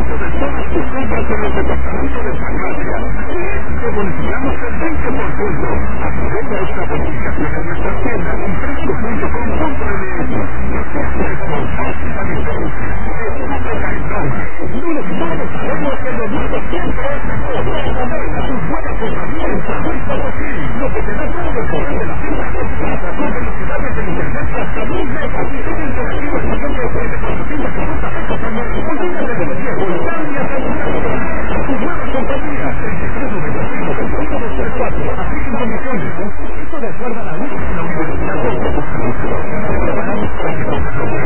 descuento de todas tus compras en el departamento de farmacia. Te bonificamos el 20%. Aprovecha esta bonificación en nuestra tienda en precio.com.mx. Esto por máxima diferencia. Escúpela entonces. Todos sabemos que lo nuevo siempre es mejor. Aprovecha tus buenas compañías en San Luis Potosí. Lo que te da todo el poder de la fibra óptica a través de velocidades de internet hasta 1000 megas.